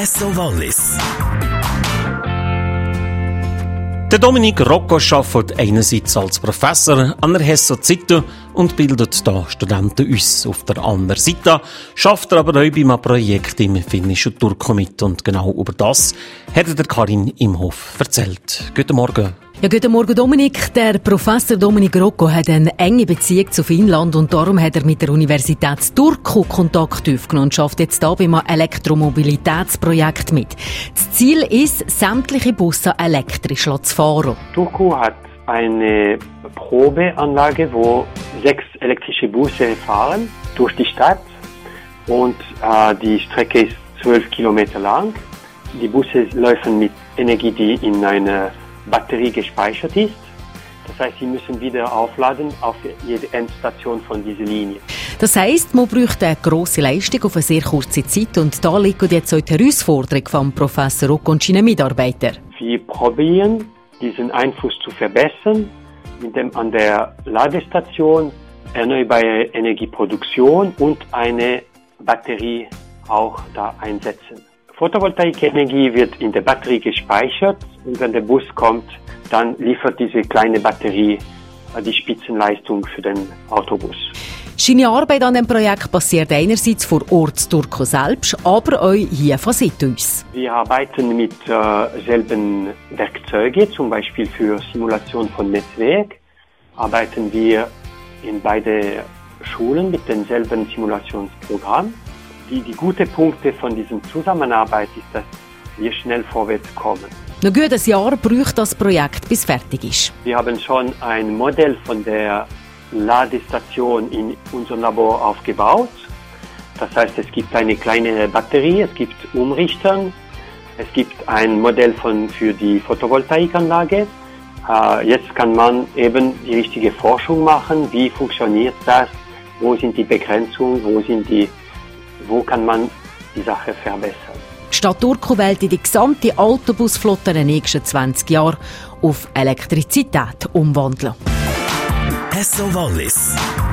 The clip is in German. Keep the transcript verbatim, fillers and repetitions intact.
Hesso Wallis. Der Dominik Rocco arbeitet einerseits als Professor an der Hesso Zeitung und bildet da Studenten aus. Auf der anderen Seite schafft er aber auch bei einem Projekt im finnischen Turku mit. Und genau über das hat der Karin Imhoff erzählt. Guten Morgen. Ja, guten Morgen, Dominik. Der Professor Dominik Rocco hat eine enge Beziehung zu Finnland und darum hat er mit der Universität Turku Kontakt aufgenommen und schafft jetzt hier beim Elektromobilitätsprojekt mit. Das Ziel ist, sämtliche Busse elektrisch zu fahren. Turku hat eine Probeanlage, wo sechs elektrische Busse fahren durch die Stadt und äh, die Strecke ist zwölf Kilometer lang. Die Busse laufen mit Energie, die in einer Batterie gespeichert ist. Das heißt, sie müssen wieder aufladen auf jede Endstation von dieser Linie. Das heisst, man braucht eine grosse Leistung auf eine sehr kurze Zeit und da liegt jetzt auch die Herausforderung vom Professor Rocco und seinen Mitarbeitern. Wir probieren, diesen Einfluss zu verbessern, indem an der Ladestation erneuerbare Energieproduktion und eine Batterie auch da einsetzen. Photovoltaikenergie wird in der Batterie gespeichert und wenn der Bus kommt, dann liefert diese kleine Batterie die Spitzenleistung für den Autobus. Seine Arbeit an dem Projekt passiert einerseits vor Ort Turku selbst, aber auch hier von Situis. Wir arbeiten mit äh, selben Werkzeugen, zum Beispiel für Simulation von Netzwerk. Arbeiten wir in beide Schulen mit demselben Simulationsprogramm. Die, die guten Punkte von dieser Zusammenarbeit ist, dass wir schnell vorwärts kommen. Noch gut ein Jahr braucht das Projekt, bis fertig ist. Wir haben schon ein Modell von der Ladestation in unserem Labor aufgebaut. Das heißt, es gibt eine kleine Batterie, es gibt Umrichter, es gibt ein Modell von, für die Photovoltaikanlage. Äh, jetzt kann man eben die richtige Forschung machen. Wie funktioniert das? Wo sind die Begrenzungen? Wo sind die Wo kann man die Sache verbessern? Die Stadt Turku will die gesamte Autobusflotte in den nächsten zwanzig Jahren auf Elektrizität umwandeln. Hesso Wallis.